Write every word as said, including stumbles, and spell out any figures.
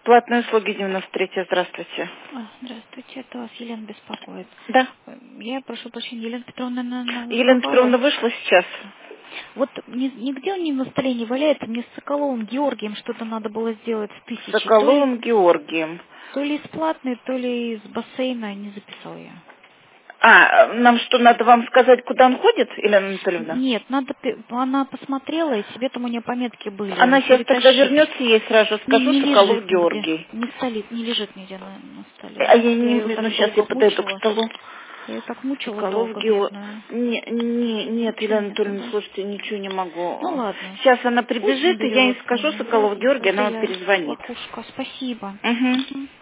Платные услуги девяносто три. Здравствуйте. А, здравствуйте, это вас Елена беспокоит. Да. Я прошу прощения, Елена Петровна на, на Елена попала. Петровна вышла сейчас. Вот ни- нигде он не на столе не валяется, мне с Соколовым Георгием что-то надо было сделать с С тысячи. То ли, Соколовым Георгием. то ли из платной, то ли из бассейна, не записал я. А, нам что, надо вам сказать, куда он ходит, Елена Анатольевна? Нет, надо, пе- она посмотрела, и себе там у нее пометки были, Она сейчас тогда перетащить. вернется, ей сразу Не, скажу, не Соколов лежит нигде, Георгий. не стоит, не лежит нигде на, на А столе. я Я не ее вижу, так ну сейчас я долго подойду к мучила. столу. Я ее так мучила Соколов долго, Георгий. бедную. Не, не, нет, Ничего Елена нету, Анатольевна, да? слушайте, ничего не Ну могу. ладно. Сейчас она Пусть прибежит, и я ей наберется скажу, мне. Соколов Георгий, Это она вам я перезвонит. лохушка. Спасибо. Угу. Мгм.